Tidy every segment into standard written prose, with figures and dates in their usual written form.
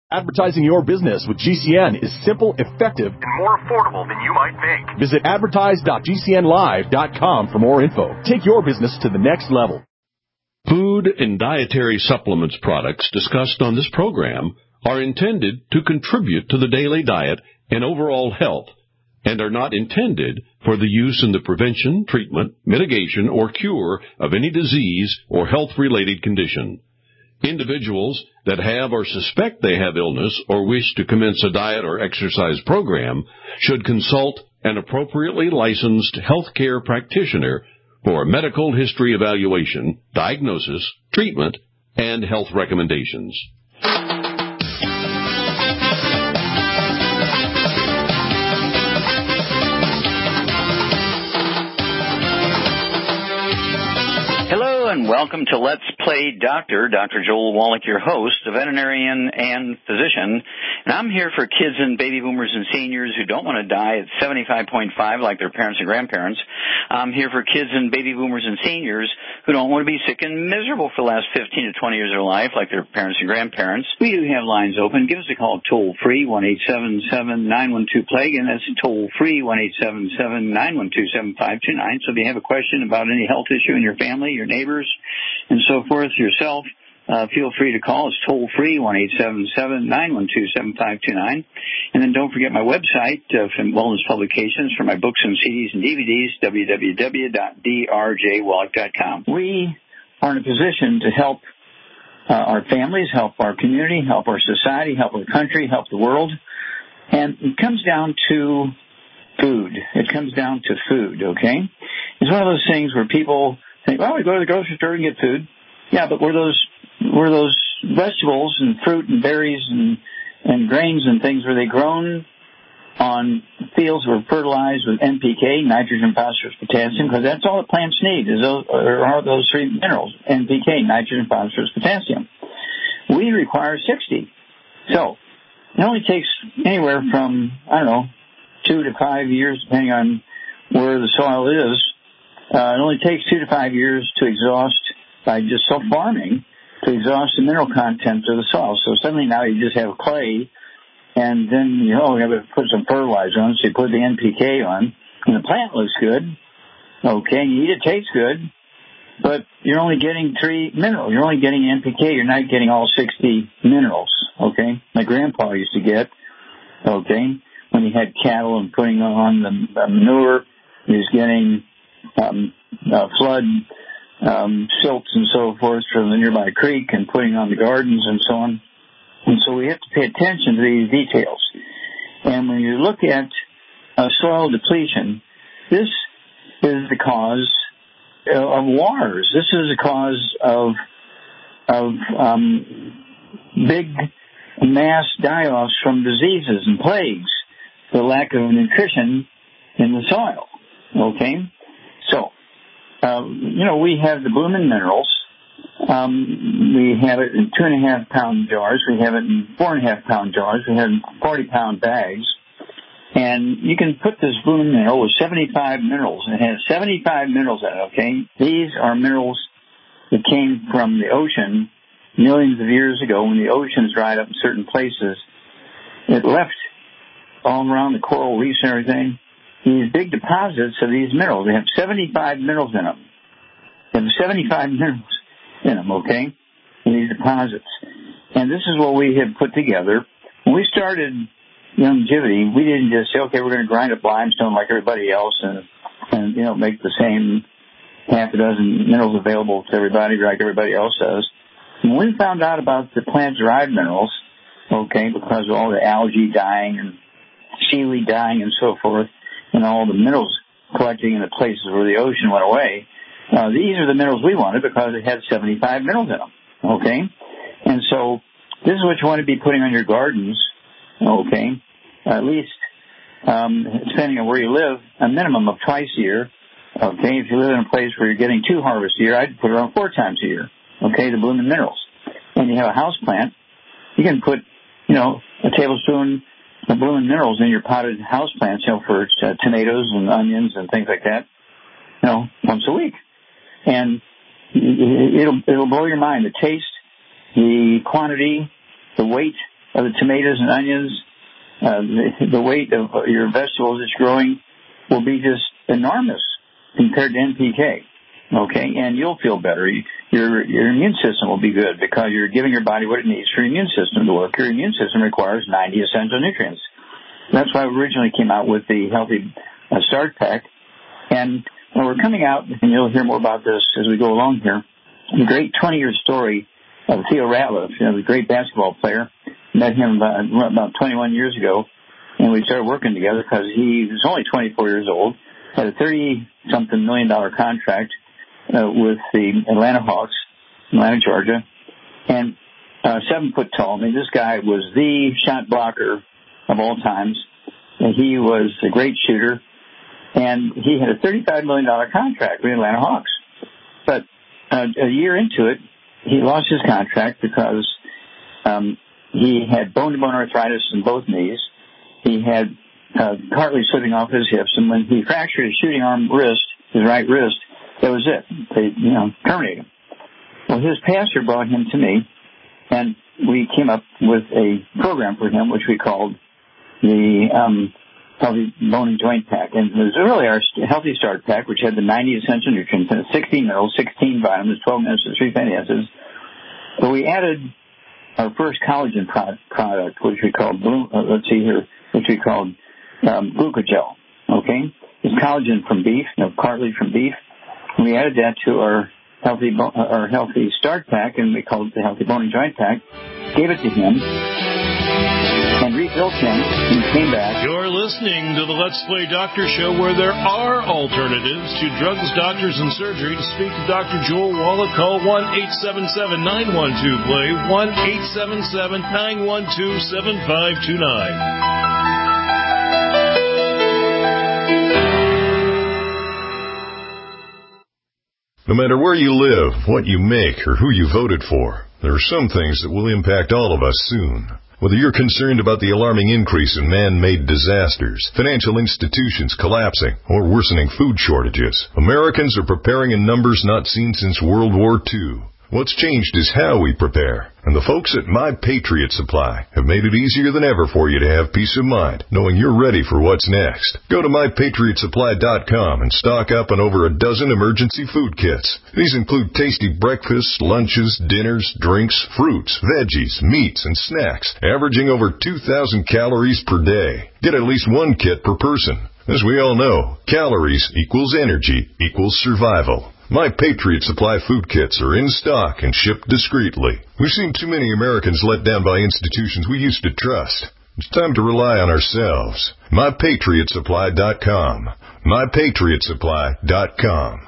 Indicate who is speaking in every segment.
Speaker 1: Advertising your business with GCN is simple, effective, and more affordable than you might think. Visit advertise.gcnlive.com for more info. Take your business to the next level.
Speaker 2: Food and dietary supplements products discussed on this program are intended to contribute to the daily diet and overall health and are not intended for the use in the prevention, treatment, mitigation, or cure of any disease or health-related condition. Individuals that have or suspect they have illness or wish to commence a diet or exercise program should consult an appropriately licensed healthcare practitioner for a medical history evaluation, diagnosis, treatment, and health recommendations.
Speaker 3: And welcome to Let's Play Doctor. Dr. Joel Wallach, your host, a veterinarian and physician. And I'm here for kids and baby boomers and seniors who don't want to die at 75.5 like their parents and grandparents. I'm here for kids and baby boomers and seniors who don't want to be sick and miserable for the last 15 to 20 years of their life like their parents and grandparents. We do have lines open. Give us a call toll-free, 1-877-912-PLAGUE, and that's toll-free, 1-877-912-7529. So if you have a question about any health issue in your family, your neighbors, and so forth, yourself, feel free to call. It's toll-free, 1-877-912-7529. And then don't forget my website from Wellness Publications for my books and CDs and DVDs, www.drjwallach.com. We are in a position to help our families, help our community, help our society, help our country, help the world. And it comes down to food. It comes down to food, okay? It's one of those things where people think, well, we go to the grocery store and get food. Yeah, but were those vegetables and fruit and berries and grains and things, were they grown on fields that were fertilized with NPK, nitrogen, phosphorus, potassium? Because that's all the plants need are those three minerals, NPK, nitrogen, phosphorus, potassium. We require 60. So it only takes anywhere from, 2 to 5 years, depending on where the soil is. It only takes 2 to 5 years to exhaust, by just farming, to exhaust the mineral content of the soil. So suddenly now you just have clay, and then you have to put some fertilizer on, so you put the NPK on, and the plant looks good, okay, and you eat it, tastes good, but you're only getting 3 minerals. You're only getting NPK. You're not getting all 60 minerals, okay? My grandpa used to get, okay, when he had cattle and putting on the manure, he was getting flood silts and so forth from the nearby creek and putting on the gardens and so on. And so we have to pay attention to these details. And when you look at soil depletion, this is the cause of wars. This is the cause of big mass die-offs from diseases and plagues, the lack of nutrition in the soil. Okay? So, we have the Bloomin' Minerals. We have it in 2.5 pound jars. We have it in 4.5 pound jars. We have it in 40-pound bags. And you can put this Bloomin' Mineral with 75 minerals. And it has 75 minerals in it, okay? These are minerals that came from the ocean millions of years ago when the oceans dried up in certain places. It left all around the coral reefs and everything these big deposits of these minerals. They have 75 minerals in them. They have 75 minerals in them, okay, in these deposits. And this is what we have put together. When we started Longevity, we didn't just say, okay, we're going to grind up limestone like everybody else and make the same half a dozen minerals available to everybody like everybody else does. When we found out about the plant-derived minerals, okay, because of all the algae dying and seaweed dying and so forth, and all the minerals collecting in the places where the ocean went away, these are the minerals we wanted because it had 75 minerals in them, okay? And so this is what you want to be putting on your gardens, okay, at least, depending on where you live, a minimum of twice a year, okay? If you live in a place where you're getting 2 harvests a year, I'd put it on 4 times a year, okay, the Bloomin' Minerals. When you have a house plant, you can put, a tablespoon of Bloomin' Minerals in your potted house plants, for tomatoes and onions and things like that, once a week. And it'll blow your mind. The taste, the quantity, the weight of the tomatoes and onions, the weight of your vegetables that's growing will be just enormous compared to NPK. Okay, and you'll feel better. Your immune system will be good because you're giving your body what it needs for your immune system to work. Your immune system requires 90 essential nutrients. That's why we originally came out with the Healthy Start Pack. And we're coming out, and you'll hear more about this as we go along here, the great 20-year story of Theo Ratliff, the great basketball player. Met him about 21 years ago, and we started working together because he was only 24 years old, had a $30-something million contract with the Atlanta Hawks, Atlanta, Georgia, and 7 foot tall. I mean, this guy was the shot blocker of all times. And he was a great shooter, and he had a $35 million contract with the Atlanta Hawks. But a year into it, he lost his contract because he had bone-to-bone arthritis in both knees. He had cartilage slipping off his hips, and when he fractured his shooting arm wrist, his right wrist, that was it. They, terminated him. Well, his pastor brought him to me, and we came up with a program for him, which we called the Healthy Bone and Joint Pack. And it was really our Healthy Start Pack, which had the 90 essential nutrients in it, 16 minerals, 16 vitamins, 12 minutes, and 3 fatty acids. But we added our first collagen product, which we called, Glucogel. Okay? It's collagen from beef, cartilage from beef. We added that to our Healthy Start Pack, and we called it the Healthy Bone and Joint Pack. Gave it to him, and refilled him, and came back.
Speaker 4: You're listening to the Let's Play Doctor Show, where there are alternatives to drugs, doctors, and surgery. To speak to Dr. Joel Wallach, call 1-877-912-PLAY, 1-877-912-7529.
Speaker 5: No matter where you live, what you make, or who you voted for, there are some things that will impact all of us soon. Whether you're concerned about the alarming increase in man-made disasters, financial institutions collapsing, or worsening food shortages, Americans are preparing in numbers not seen since World War II. What's changed is how we prepare. And the folks at My Patriot Supply have made it easier than ever for you to have peace of mind, knowing you're ready for what's next. Go to MyPatriotSupply.com and stock up on over a dozen emergency food kits. These include tasty breakfasts, lunches, dinners, drinks, fruits, veggies, meats, and snacks, averaging over 2,000 calories per day. Get at least one kit per person. As we all know, calories equals energy equals survival. My Patriot Supply food kits are in stock and shipped discreetly. We've seen too many Americans let down by institutions we used to trust. It's time to rely on ourselves. MyPatriotSupply.com. MyPatriotSupply.com.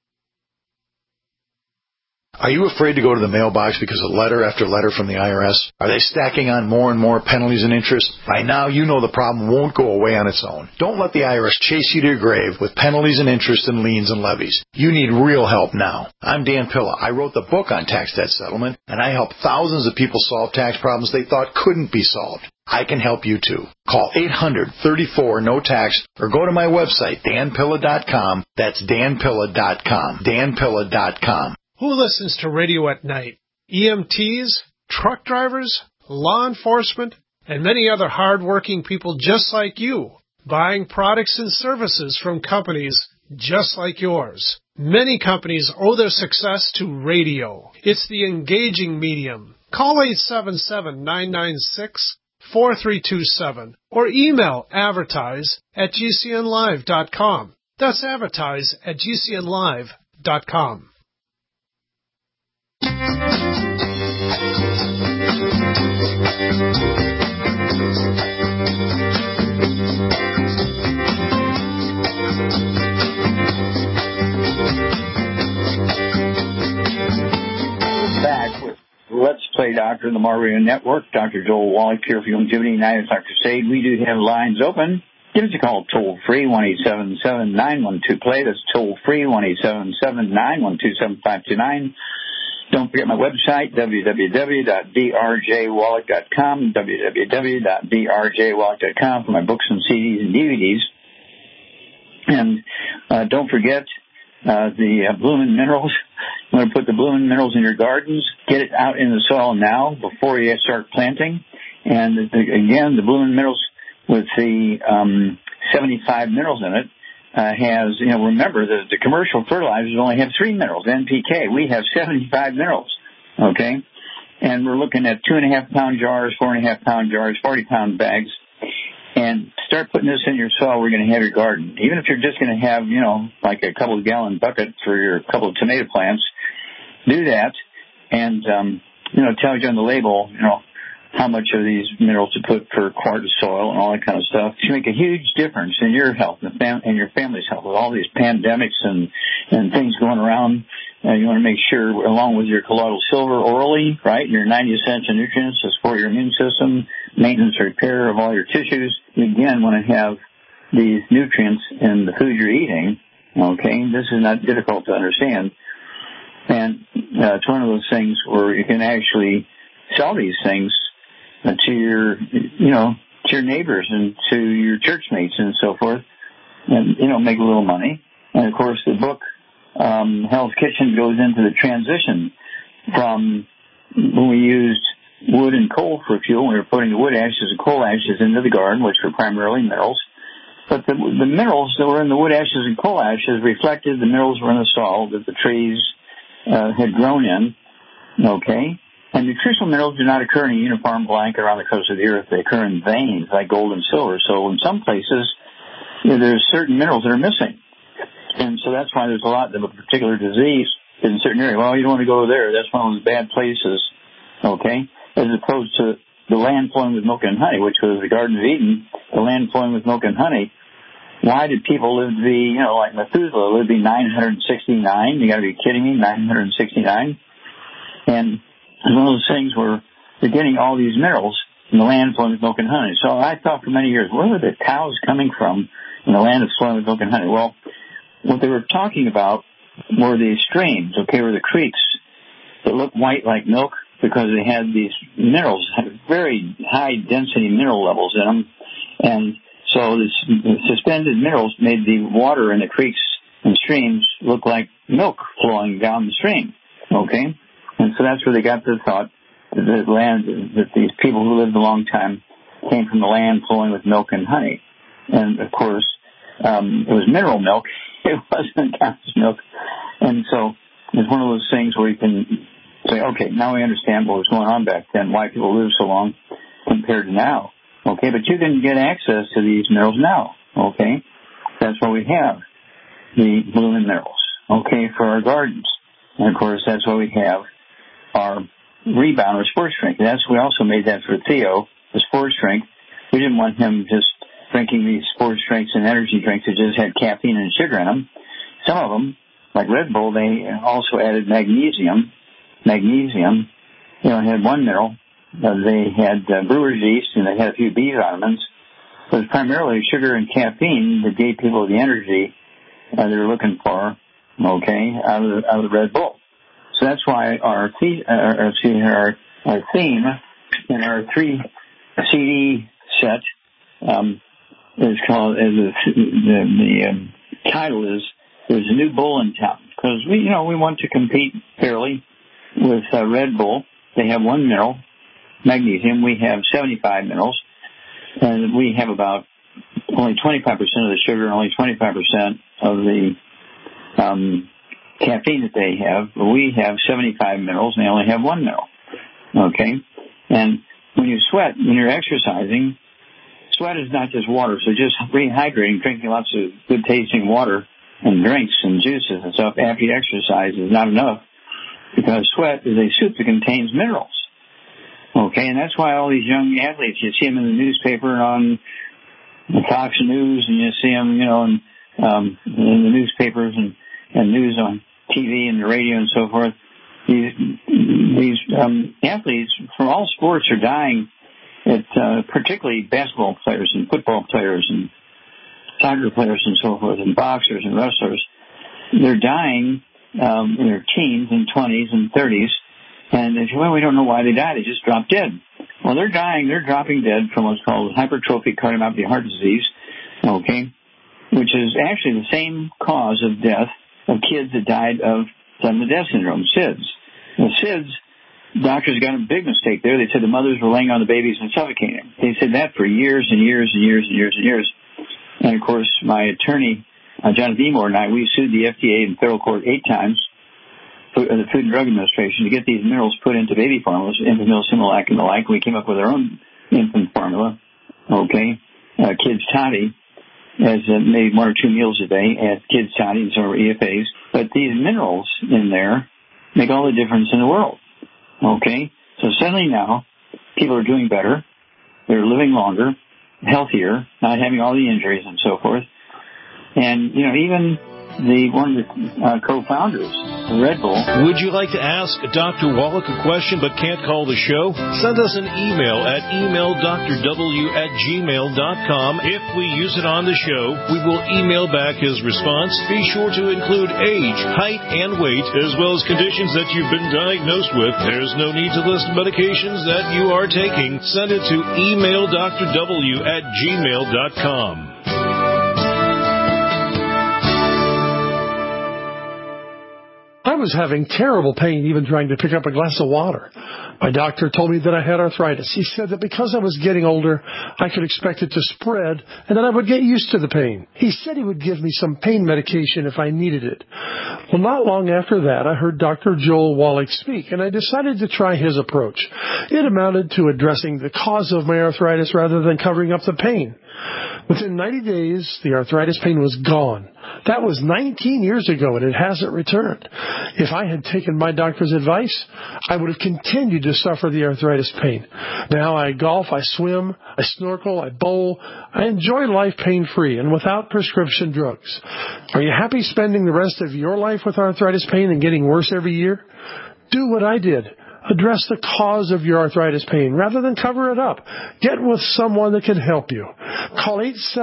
Speaker 6: Are you afraid to go to the mailbox because of letter after letter from the IRS? Are they stacking on more and more penalties and interest? By now, you know the problem won't go away on its own. Don't let the IRS chase you to your grave with penalties and interest and liens and levies. You need real help now. I'm Dan Pilla. I wrote the book on tax debt settlement, and I help thousands of people solve tax problems they thought couldn't be solved. I can help you too. Call 800-34-NO-TAX or go to my website, danpilla.com. That's danpilla.com. danpilla.com.
Speaker 7: Who listens to radio at night? EMTs, truck drivers, law enforcement, and many other hard-working people just like you, buying products and services from companies just like yours. Many companies owe their success to radio. It's the engaging medium. Call 877-996-4327 or email advertise@gcnlive.com. That's advertise@gcnlive.com.
Speaker 3: Back with Let's Play Doctor, the Mario Network. Dr. Joel Wallach here for Longevity United Crusade. We do have lines open. Give us a call toll-free, 1-877-912-PLAY. That's toll-free, 1-877-912-7529. Don't forget my website, www.drjwallach.com, www.drjwallach.com for my books and CDs and DVDs. And don't forget the Bloomin' Minerals. I'm going to put the Bloomin' Minerals in your gardens. Get it out in the soil now before you start planting. And again, the Blue Minerals with the 75 minerals in it has, remember that the commercial fertilizers only have 3 minerals, NPK. We have 75 minerals, okay? And we're looking at 2.5-pound jars, 4.5-pound jars, 40-pound bags. And start putting this in your soil, we're going to have your garden. Even if you're just going to have, like a couple of gallon bucket for your couple of tomato plants, do that. And, it tells you on the label, how much of these minerals to put per quart of soil and all that kind of stuff to make a huge difference in your health and your family's health. With all these pandemics and things going around, you want to make sure, along with your colloidal silver orally, right, your 90 essential nutrients to support your immune system, maintenance, repair of all your tissues, you again want to have these nutrients in the food you're eating, okay? This is not difficult to understand. And it's one of those things where you can actually sell these things to your, to your neighbors and to your church mates and so forth, and, make a little money. And, of course, the book, Hell's Kitchen, goes into the transition from when we used wood and coal for fuel. We were putting the wood ashes and coal ashes into the garden, which were primarily minerals. But the minerals that were in the wood ashes and coal ashes reflected the minerals were in the soil that the trees had grown in, okay? And nutritional minerals do not occur in a uniform blanket around the coast of the earth. They occur in veins like gold and silver. So in some places, there's certain minerals that are missing. And so that's why there's a lot of a particular disease in a certain area. Well, you don't want to go there. That's one of those bad places, okay? As opposed to the land flowing with milk and honey, which was the Garden of Eden, the land flowing with milk and honey. Why did people live to be, like Methuselah, live to be 969? You got to be kidding me, 969? And it's one of those things where they're getting all these minerals in the land flowing with milk and honey. So I thought for many years, where were the cows coming from in the land that's flowing with milk and honey? Well, what they were talking about were these streams, okay, were the creeks that look white like milk because they had these minerals, had very high density mineral levels in them. And so the suspended minerals made the water in the creeks and streams look like milk flowing down the stream, okay? And so that's where they got the thought that these people who lived a long time came from the land flowing with milk and honey. And, of course, it was mineral milk. It wasn't cow's milk. And so it's one of those things where you can say, okay, now we understand what was going on back then, why people lived so long compared to now. Okay, but you can get access to these minerals now. Okay, that's why we have the Blue Minerals, okay, for our gardens. And, of course, that's why we have our Rebound or Sports Drink. We also made that for Theo, the Sports Drink. We didn't want him just drinking these sports drinks and energy drinks that just had caffeine and sugar in them. Some of them, like Red Bull, they also added magnesium. Magnesium, had one mineral. They had brewer's yeast, and they had a few B vitamins. So it was primarily sugar and caffeine that gave people the energy they were looking for, okay, out of the Red Bull. So that's why our theme in our 3 CD set is called, the title is "There's a New Bull in Town," because we want to compete fairly with Red Bull. They have 1 mineral, magnesium. We have 75 minerals, and we have about only 25% of the sugar and only 25% of the caffeine that they have. We have 75 minerals, and they only have 1 mineral. Okay? And when you sweat, when you're exercising, sweat is not just water. So just rehydrating, drinking lots of good-tasting water and drinks and juices and stuff after you exercise is not enough, because sweat is a soup that contains minerals. Okay? And that's why all these young athletes, you see them in the newspaper and on the Fox News, and you see them, in the newspapers and news on TV and the radio and so forth. These athletes from all sports are dying, particularly basketball players and football players and soccer players and so forth, and boxers and wrestlers. They're dying in their teens and 20s and 30s, and they say, well, we don't know why they died. They just dropped dead. Well, they're dropping dead from what's called hypertrophic cardiomyopathy heart disease, okay, which is actually the same cause of death of kids that died of sudden death syndrome, SIDS. The SIDS doctors got a big mistake there. They said the mothers were laying on the babies and suffocating them. They said that for years and years and years and years and years. And, of course, my attorney, Jonathan Emore, and I, we sued the FDA in federal court 8 times, the Food and Drug Administration, to get these minerals put into baby formulas, Enfamil, Similac, and the like. We came up with our own infant formula, okay, Kids Toddy, as maybe 1 or 2 meals a day, at Kids Toddy and some of our EFAs. But these minerals in there make all the difference in the world, okay? So suddenly now, people are doing better. They're living longer, healthier, not having all the injuries and so forth. And, you know, even one of the co-founders, Red Bull.
Speaker 4: Would you like to ask Dr. Wallach a question but can't call the show? Send us an email at emaildrw@gmail.com. If we use it on the show, we will email back his response. Be sure to include age, height, and weight, as well as conditions that you've been diagnosed with. There's no need to list medications that you are taking. Send it to emaildrw@gmail.com.
Speaker 8: I was having terrible pain even trying to pick up a glass of water. My doctor told me that I had arthritis. He said that because I was getting older, I could expect it to spread and that I would get used to the pain. He said he would give me some pain medication if I needed it. Well, not long after that, I heard Dr. Joel Wallach speak, and I decided to try his approach. It amounted to addressing the cause of my arthritis rather than covering up the pain. Within 90 days, the arthritis pain was gone. That was 19 years ago, and it hasn't returned. If I had taken my doctor's advice, I would have continued to suffer the arthritis pain. Now I golf, I swim, I snorkel, I bowl. I enjoy life pain-free and without prescription drugs. Are you happy spending the rest of your life with arthritis pain and getting worse every year? Do what I did. Address the cause of your arthritis pain rather than cover it up. Get with someone that can help you. Call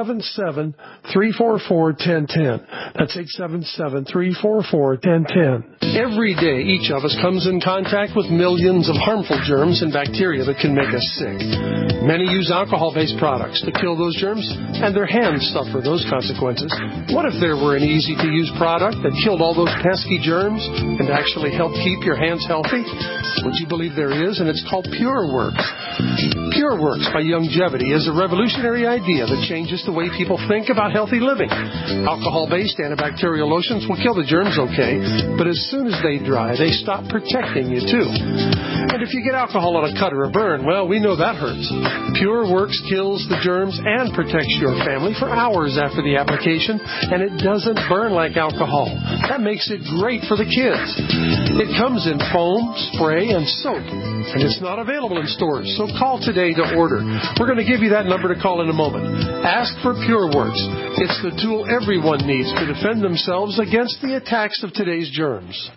Speaker 8: 877-344-1010. That's 877-344-1010. Every day, each of us comes in contact with millions of harmful germs and bacteria that can make us sick. Many use alcohol-based products to kill those germs, and their hands suffer those consequences. What if there were an easy-to-use product that killed all those pesky germs and actually helped keep your hands healthy? Would you believe there is? And it's called PureWorks. PureWorks by Youngevity is a revolutionary idea that changes the way people think about healthy living. Alcohol-based antibacterial lotions will kill the germs okay, but as soon as they dry, they stop protecting you too. And if you get alcohol on a cut or a burn, well, we know that hurts. PureWorks kills the germs and protects your family for hours after the application, and it doesn't burn like alcohol. That makes it great for the kids. It comes in foam, spray, and soap, and it's not available in stores, so call today to order. We're going to give you that number to call in a moment. Ask for PureWorks. It's the tool everyone needs to defend themselves against the attacks of today's germs.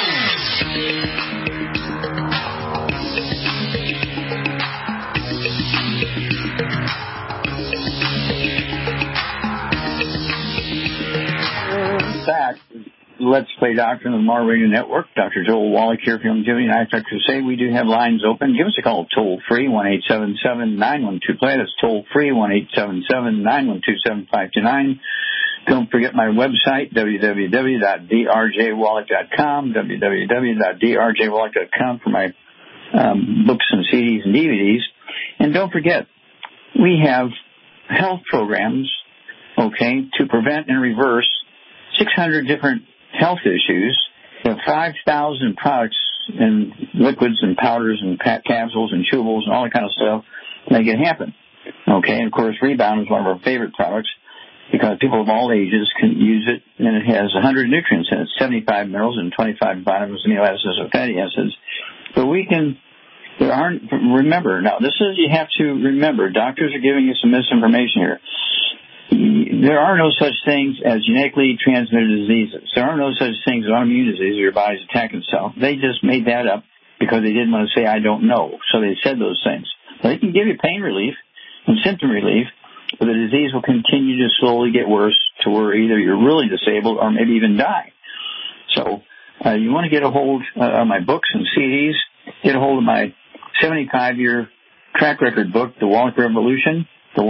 Speaker 3: Back. Let's Play Doctor on the Mar Radio Network. Dr. Joel Wallach here from Youngevity. And I have to say, we do have lines open. Give us a call toll-free, 1-877-912-PLAY. That's toll-free, 1-877-912-7529. Don't forget my website, www.drjwallach.com, www.drjwallach.com for my books and CDs and DVDs. And don't forget, we have health programs, okay, to prevent and reverse 600 different health issues. We have 5,000 products and liquids and powders and capsules and chewables and all that kind of stuff to make it happen. Okay, and of course, Rebound is one of our favorite products because people of all ages can use it, and it has 100 nutrients in it, 75 minerals and 25 vitamins, amino acids, and fatty acids. But remember, now this is, you have to remember, doctors are giving you some misinformation here. There are no such things as genetically transmitted diseases. There are no such things as autoimmune disease or your body's attacking itself. They just made that up because they didn't want to say, I don't know. So they said those things. But they can give you pain relief and symptom relief, but the disease will continue to slowly get worse to where either you're really disabled or maybe even die. So you want to get a hold of my books and CDs, get a hold of my 75-year track record book, The Wallach Revolution.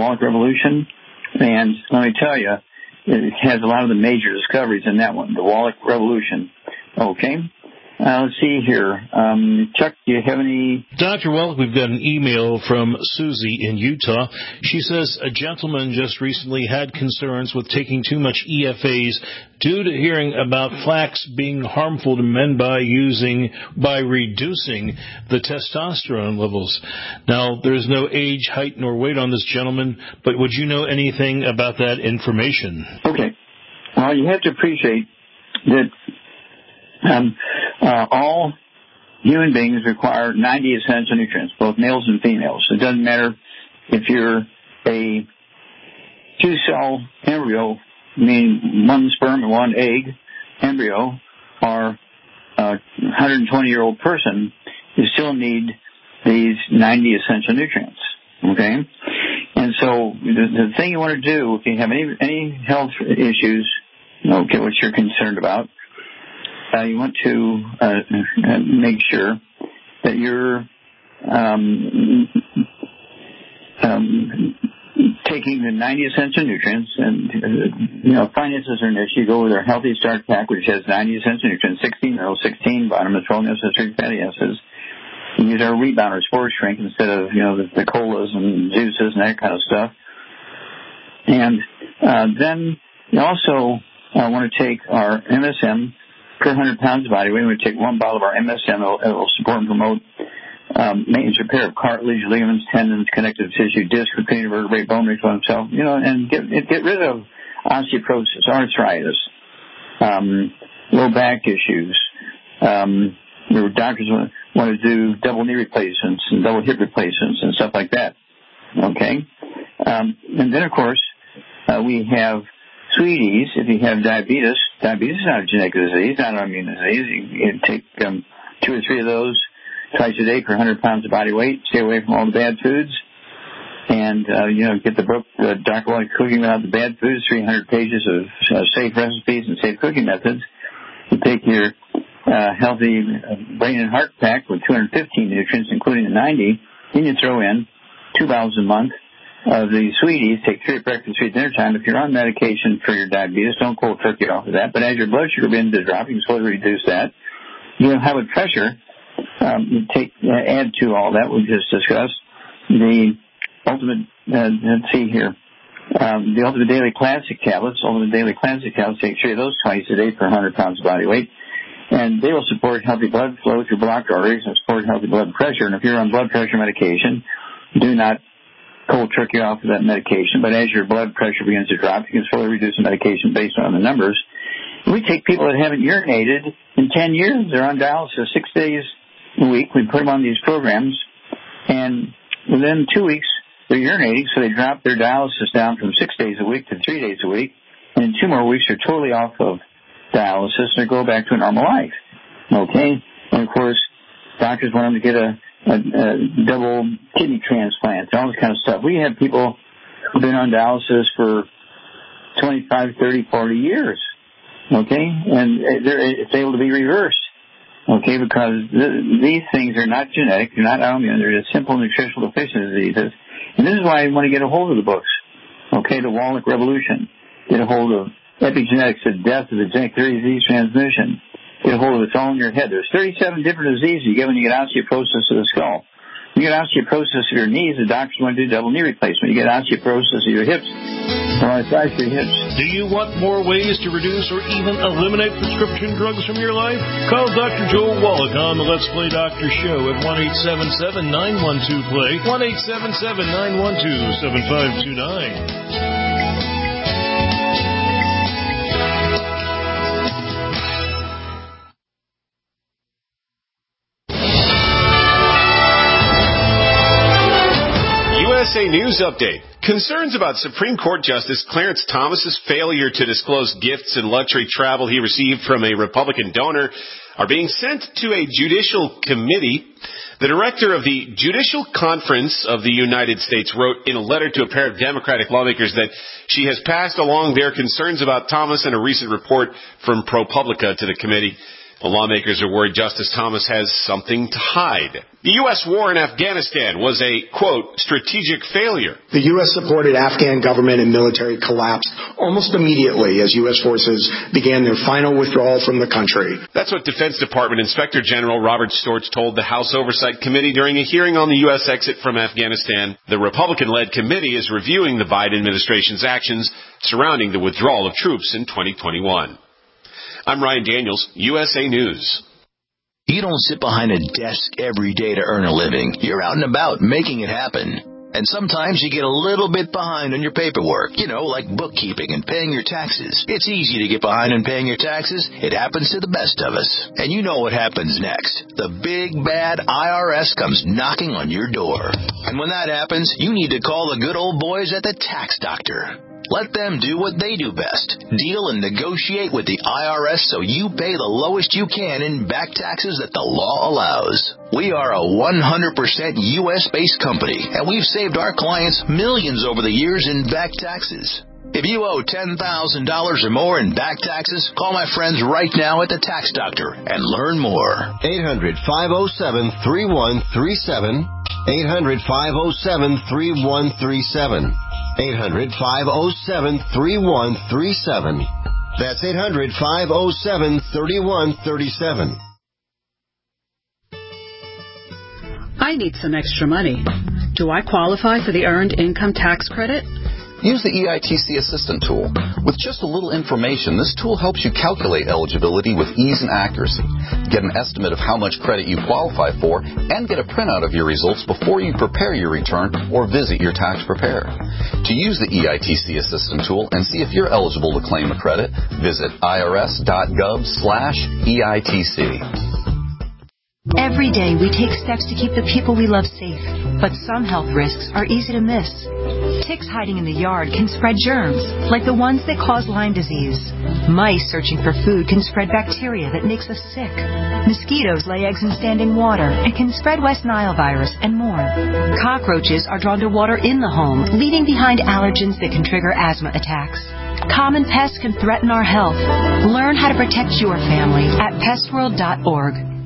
Speaker 3: And let me tell you, it has a lot of the major discoveries in that one, The Wallach Revolution. Okay? Let's see here. Chuck, do you have any?
Speaker 4: Dr. Wallach, we've got an email from Susie in Utah. She says a gentleman just recently had concerns with taking too much EFAs due to hearing about flax being harmful to men by reducing the testosterone levels. Now, there's no age, height, nor weight on this gentleman, but would you know anything about that information?
Speaker 3: Okay. Well, you have to appreciate that all human beings require 90 essential nutrients, both males and females. It doesn't matter if you're a two-cell embryo, meaning one sperm and one egg embryo, or a 120-year-old person, you still need these 90 essential nutrients, okay? And so the thing you want to do if you have any health issues, okay, what you're concerned about, you want to make sure that you're taking the 90 essential nutrients, and finances are an issue. Go with our Healthy Start Pack, which has 90 essential nutrients, 16 minerals, 16 vitamins, 12 necessary fatty acids. You use our Rebounder Sport Shrink instead of the colas and juices and that kind of stuff. And then you also want to take our MSM. Per 100 pounds of body weight, we take 1 bottle of our MSM. It will support and promote maintenance repair of cartilage, ligaments, tendons, connective tissue, disc, repeating vertebrae, bone reflow itself, and get rid of osteoporosis, arthritis, low back issues. Doctors want to do double knee replacements and double hip replacements and stuff like that. Okay? And then, of course, we have Sweeties. If you have diabetes is not a genetic disease, not an immune disease. You take 2 or 3 of those twice a day per 100 pounds of body weight. Stay away from all the bad foods. And, get the book, Dr. Wallach Cooking Without the Bad Foods, 300 pages of safe recipes and safe cooking methods. You take your Healthy Brain and Heart Pack with 215 nutrients, including the 90. Then you throw in 2 bottles a month of the Sweeties. Take 3 at breakfast, 3 at dinner time. If you're on medication for your diabetes, don't cold turkey off of that. But as your blood sugar begins to drop, you can slowly reduce that. You have high blood pressure. You add to all that we just discussed the ultimate. Let's see here. The Ultimate Daily Classic tablets. Ultimate Daily Classic tablets. Take 3 of those twice a day per 100 pounds of body weight. And they will support healthy blood flow through blocked arteries and support healthy blood pressure. And if you're on blood pressure medication, do not cold turkey off of that medication. But as your blood pressure begins to drop, you can slowly reduce the medication based on the numbers. We take people that haven't urinated in 10 years. They're on dialysis 6 days a week. We put them on these programs. And within 2 weeks, they're urinating, so they drop their dialysis down from 6 days a week to 3 days a week. And in 2 more weeks, they're totally off of dialysis and they go back to a normal life. Okay? And, of course, doctors want them to get a double kidney transplant, all this kind of stuff. We have people who've been on dialysis for 25, 30, 40 years. Okay? And it's able to be reversed. Okay? Because these things are not genetic. They're not autoimmune. They're just simple nutritional deficiency diseases. And this is why I want to get a hold of the books. Okay? The Wallach Revolution. Get a hold of Epigenetics, the Death of the Genetic Theory of Disease Transmission. Get a hold of it. It's all in your head. There's 37 different diseases you get when you get osteoporosis of the skull. You get osteoporosis of your knees, the doctors want to do double knee replacement. You get osteoporosis of your hips, or arthritis of your hips.
Speaker 4: Do you want more ways to reduce or even eliminate prescription drugs from your life? Call Dr. Joel Wallach on the Let's Play Doctor Show at 1-877-912-PLAY, 1-877-912-7529.
Speaker 9: USA News Update. Concerns about Supreme Court Justice Clarence Thomas's failure to disclose gifts and luxury travel he received from a Republican donor are being sent to a judicial committee. The director of the Judicial Conference of the United States wrote in a letter to a pair of Democratic lawmakers that she has passed along their concerns about Thomas in a recent report from ProPublica to the committee. Well, lawmakers are worried Justice Thomas has something to hide. The U.S. war in Afghanistan was a, quote, strategic failure.
Speaker 10: The U.S.-supported Afghan government and military collapsed almost immediately as U.S. forces began their final withdrawal from the country.
Speaker 9: That's what Defense Department Inspector General Robert Storch told the House Oversight Committee during a hearing on the U.S. exit from Afghanistan. The Republican-led committee is reviewing the Biden administration's actions surrounding the withdrawal of troops in 2021. I'm Ryan Daniels, USA News.
Speaker 11: You don't sit behind a desk every day to earn a living. You're out and about making it happen. And sometimes you get a little bit behind on your paperwork, like bookkeeping and paying your taxes. It's easy to get behind on paying your taxes. It happens to the best of us. And you know what happens next. The big, bad IRS comes knocking on your door. And when that happens, you need to call the good old boys at the Tax Doctor. Let them do what they do best. Deal and negotiate with the IRS so you pay the lowest you can in back taxes that the law allows. We are a 100% U.S.-based company, and we've saved our clients millions over the years in back taxes. If you owe $10,000 or more in back taxes, call my friends right now at the Tax Doctor and learn more.
Speaker 12: 800-507-3137. 800-507-3137. 800-507-3137. That's 800-507-3137.
Speaker 13: I need some extra money. Do I qualify for the Earned Income Tax Credit?
Speaker 14: Use the EITC Assistant tool. With just a little information, this tool helps you calculate eligibility with ease and accuracy, get an estimate of how much credit you qualify for, and get a printout of your results before you prepare your return or visit your tax preparer. To use the EITC Assistant tool and see if you're eligible to claim a credit, visit irs.gov/EITC.
Speaker 15: Every day we take steps to keep the people we love safe, but some health risks are easy to miss. Ticks hiding in the yard can spread germs, like the ones that cause Lyme disease. Mice searching for food can spread bacteria that makes us sick. Mosquitoes lay eggs in standing water and can spread West Nile virus and more. Cockroaches are drawn to water in the home, leaving behind allergens that can trigger asthma attacks. Common pests can threaten our health. Learn how to protect your family at pestworld.org.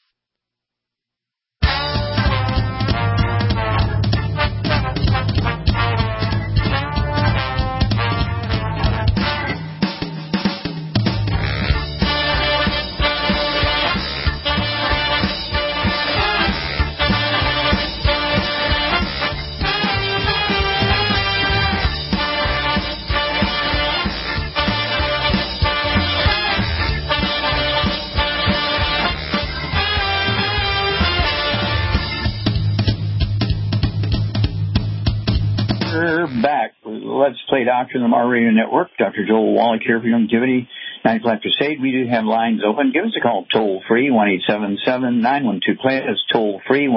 Speaker 3: Back with Let's Play Doctor on the Mar Radio Network. Dr. Joel Wallach here for Longevity Medical Crusade. We do have lines open. Give us a call toll free 1-877-912-PLAY. That's toll free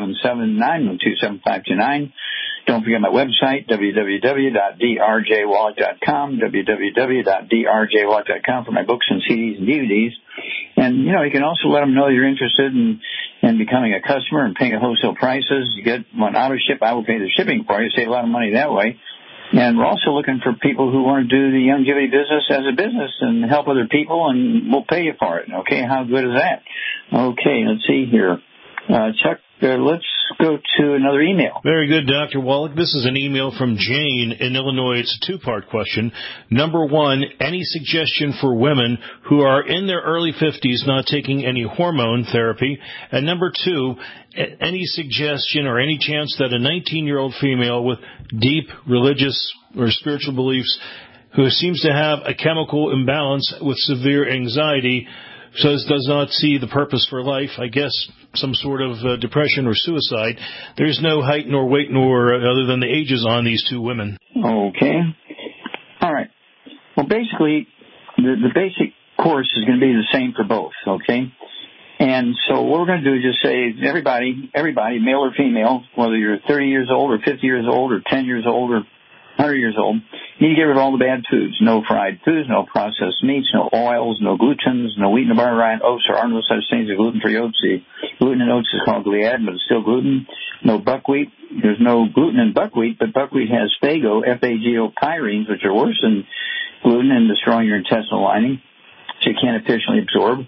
Speaker 3: 1-877-912-7529. Don't forget my website www.drjwallach.com, www.drjwallach.com for my books and CDs and DVDs. And you can also let them know you're interested in becoming a customer and paying at wholesale prices. You get one auto ship, I will pay the shipping for you. Save a lot of money that way. And we're also looking for people who want to do the longevity business as a business and help other people, and we'll pay you for it. Okay, how good is that? Okay, let's see here. Chuck, let's go to another email.
Speaker 4: Very good, Dr. Wallach. This is an email from Jane in Illinois. It's a two-part question. Number one, any suggestion for women who are in their early 50s not taking any hormone therapy? And number two, any suggestion or any chance that a 19-year-old female with deep religious or spiritual beliefs who seems to have a chemical imbalance with severe anxiety does not see the purpose for life, I guess some sort of depression or suicide. There's no height nor weight nor other than the ages on these two women.
Speaker 3: Okay. All right. Well, basically, the basic course is going to be the same for both, okay? And so what we're going to do is just say everybody, male or female, whether you're 30 years old or 50 years old or 10 years old or 100 years old, you need to get rid of all the bad foods. No fried foods, no processed meats, no oils, no glutens, no wheat, no barley, rye, oats. There are no such things as gluten-free oats. The gluten in oats is called gliadin, but it's still gluten. No buckwheat. There's no gluten in buckwheat, but buckwheat has Fago, F-A-G-O, pyrines, which are worse than gluten in destroying your intestinal lining, so you can't efficiently absorb.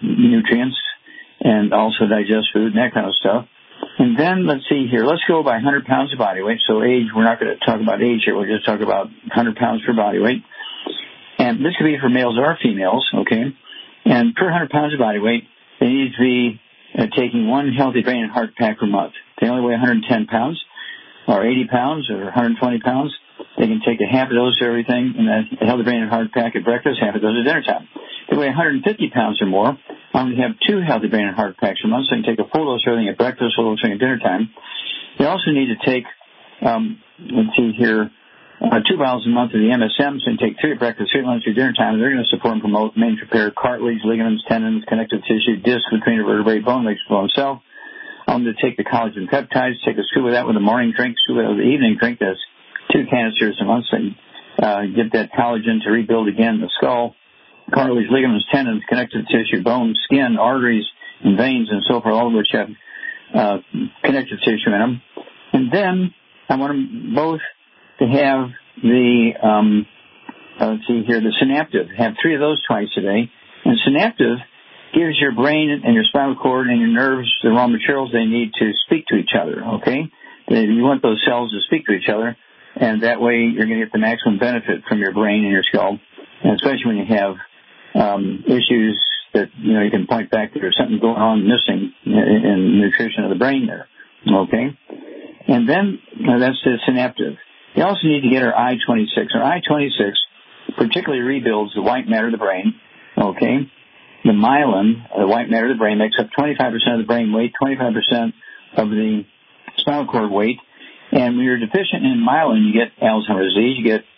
Speaker 3: nutrients and also digest food and that kind of stuff. And then, let's see here. Let's go by 100 pounds of body weight. So age, we're not going to talk about age here. We'll just talk about 100 pounds per body weight. And this could be for males or females, okay? And per 100 pounds of body weight, they need to be taking one healthy brain and heart pack per month. If they only weigh 110 pounds or 80 pounds or 120 pounds, they can take a half of those for everything, and a healthy brain and heart pack at breakfast, half of those at dinner time. If they weigh 150 pounds or more, I'm going to have 2 healthy brain and heart packs a month, so they can take a full dose of everything at breakfast, full dose at dinner time. They also need to take, let's see here, 2 vials a month of the MSM, so they can take 3 at breakfast, 3 at lunch, 3 at dinner time. They're going to support and promote main repair cartilage, ligaments, tendons, connective tissue, discs between the vertebrae, bone, legs, bone itself. I'm going to take the collagen peptides, take a scoop of that with a morning drink, scoop of that with an evening drink. That's 2 canisters a month, and get that collagen to rebuild again the skull, cartilage, ligaments, tendons, connective tissue, bone, skin, arteries, and veins, and so forth, all of which have connective tissue in them. And then I want them both to have the, let's see here, the Synaptive. Have 3 of those twice a day. And Synaptive gives your brain and your spinal cord and your nerves the raw materials they need to speak to each other, okay? You want those cells to speak to each other, and that way you're going to get the maximum benefit from your brain and your skull, and especially when you have issues that, you can point back to there's something going on missing in nutrition of the brain there, okay? And then that's the Synaptive. You also need to get our I-26. Our I-26 particularly rebuilds the white matter of the brain, okay? The myelin, the white matter of the brain, makes up 25% of the brain weight, 25% of the spinal cord weight. And when you're deficient in myelin, you get Alzheimer's disease, you get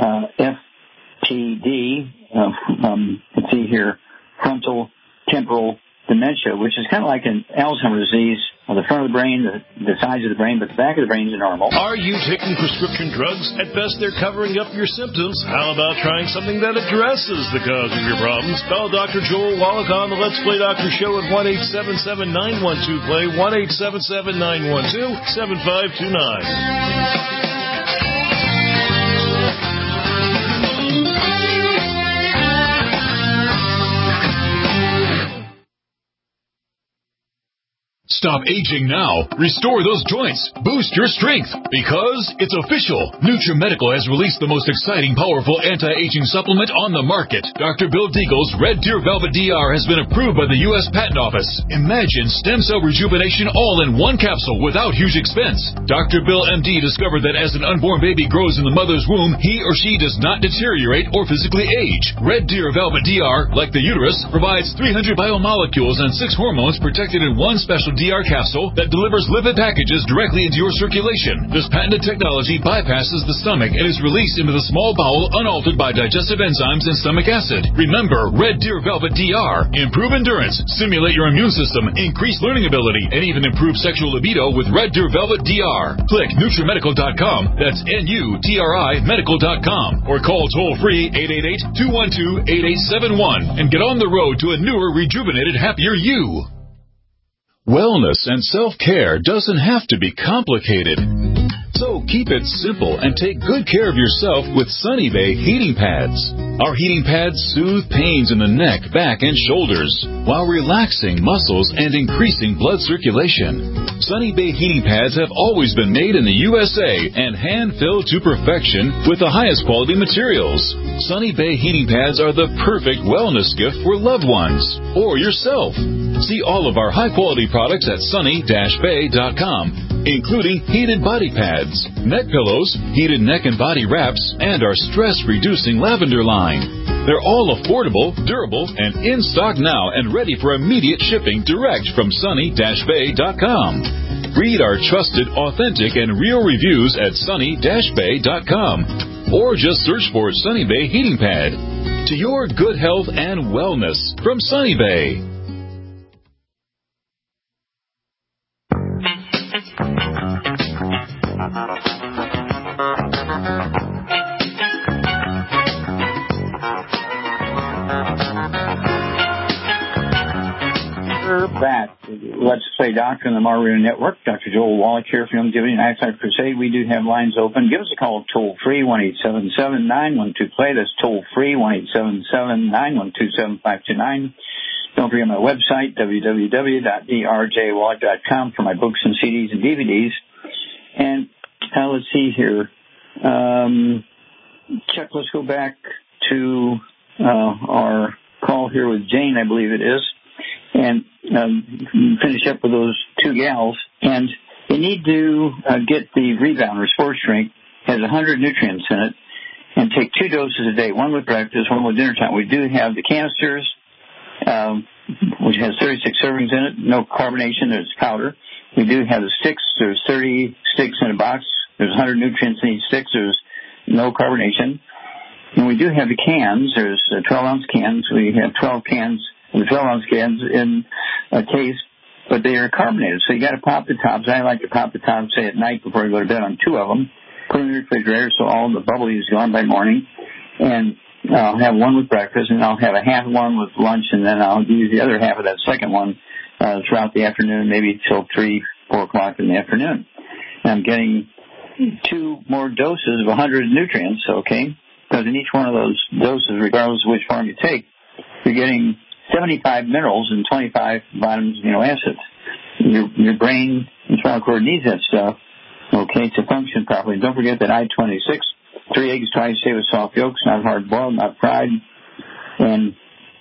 Speaker 3: FTD, let's see here, frontal temporal dementia, which is kind of like an Alzheimer's disease on the front of the brain, the sides of the brain, but the back of the brain is normal.
Speaker 4: Are you taking prescription drugs? At best, they're covering up your symptoms. How about trying something that addresses the cause of your problems? Call Dr. Joel Wallach on the Let's Play Doctor Show at 1-877-912-PLAY, 1-877-912-7529.
Speaker 16: Stop aging now. Restore those joints. Boost your strength. Because it's official. NutriMedical has released the most exciting, powerful anti-aging supplement on the market. Dr. Bill Deagle's Red Deer Velvet DR has been approved by the U.S. Patent Office. Imagine stem cell rejuvenation all in one capsule without huge expense. Dr. Bill MD discovered that as an unborn baby grows in the mother's womb, he or she does not deteriorate or physically age. Red Deer Velvet DR, like the uterus, provides 300 biomolecules and 6 hormones protected in one special DR capsule that delivers lipid packages directly into your circulation. This patented technology bypasses the stomach and is released into the small bowel unaltered by digestive enzymes and stomach acid. Remember, Red Deer Velvet DR. Improve endurance, stimulate your immune system, increase learning ability, and even improve sexual libido with Red Deer Velvet DR. Click NutriMedical.com. That's NUTRI Medical.com. Or call toll-free 888-212-8871 and get on the road to a newer, rejuvenated, happier you. Wellness and self-care doesn't have to be complicated. So keep it simple and take good care of yourself with Sunny Bay heating pads. Our heating pads soothe pains in the neck, back, and shoulders while relaxing muscles and increasing blood circulation. Sunny Bay heating pads have always been made in the USA and hand-filled to perfection with the highest quality materials. Sunny Bay heating pads are the perfect wellness gift for loved ones or yourself. See all of our high-quality products at sunny-bay.com. Including heated body pads, neck pillows, heated neck and body wraps, and our stress-reducing lavender line. They're all affordable, durable, and in stock now and ready for immediate shipping direct from sunny-bay.com. Read our trusted, authentic, and real reviews at sunny-bay.com. Or just search for Sunny Bay Heating Pad. To your good health and wellness from Sunny Bay.
Speaker 3: We're back. Let's Play Doctor on the Mario Network. Dr. Joel Wallach here from Longevity and Eyesight Crusade. We do have lines open. Give us a call toll-free, 1-877-912-PLAY. That's toll-free, 1-877-912-7529. Don't forget my website, www.drjwallach.com, for my books and CDs and DVDs. And let's see here. Chuck, let's go back to our call here with Jane, I believe it is, and finish up with those two gals. And they need to get the Rebound Restore Strength. Has 100 nutrients in it, and take 2 doses a day, one with breakfast, one with dinner time. We do have the canisters, which has 36 servings in it, no carbonation, there's powder. We do have the sticks, there's 30 sticks in a box, there's 100 nutrients in each stick, there's no carbonation. And we do have the cans, there's 12-ounce cans, we have 12 cans, the 12-ounce cans in a case, but they are carbonated, so you got to pop the tops. I like to pop the tops, say, at night before I go to bed on 2 of them. Put them in the refrigerator so all the bubbly is gone by morning. And I'll have one with breakfast, and I'll have a half one with lunch, and then I'll use the other half of that second one throughout the afternoon, maybe till 3, 4 o'clock in the afternoon. And I'm getting 2 more doses of 100 nutrients, okay? Because in each one of those doses, regardless of which form you take, you're getting 75 minerals and 25 vitamins and amino acids. Your brain and spinal cord needs that stuff, okay, to function properly. Don't forget that I-26, 3 eggs twice a day with soft yolks, not hard-boiled, not fried. And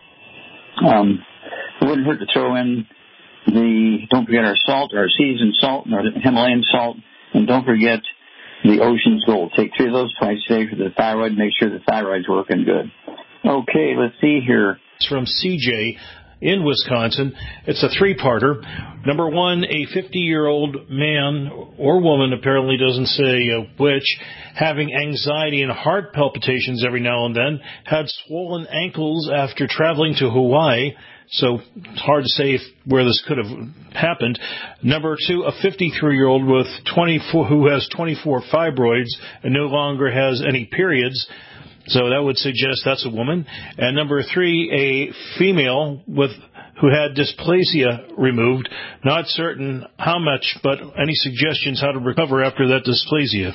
Speaker 3: it wouldn't hurt to throw in don't forget our salt, our seasoned salt, and our Himalayan salt. And don't forget the Ocean's Gold. Take 3 of those twice a day for the thyroid. Make sure the thyroid's working good. Okay, let's see here.
Speaker 4: It's from CJ in Wisconsin. It's a 3-parter. Number 1, a 50-year-old man or woman, apparently doesn't say which, having anxiety and heart palpitations every now and then, had swollen ankles after traveling to Hawaii. So it's hard to say where this could have happened. Number 2, a 53-year-old who has 24 fibroids and no longer has any periods. So that would suggest that's a woman. And number 3, a female who had dysplasia removed. Not certain how much, but any suggestions how to recover after that dysplasia?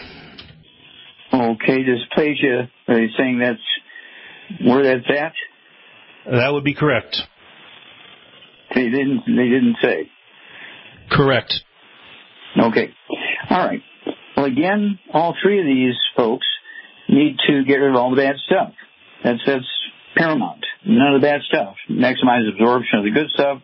Speaker 3: Okay, dysplasia. Are you saying that's where that's at?
Speaker 4: That would be correct.
Speaker 3: They didn't say.
Speaker 4: Correct.
Speaker 3: Okay. All right. Well, again, all 3 of these folks need to get rid of all the bad stuff. That's paramount. None of the bad stuff. Maximize absorption of the good stuff.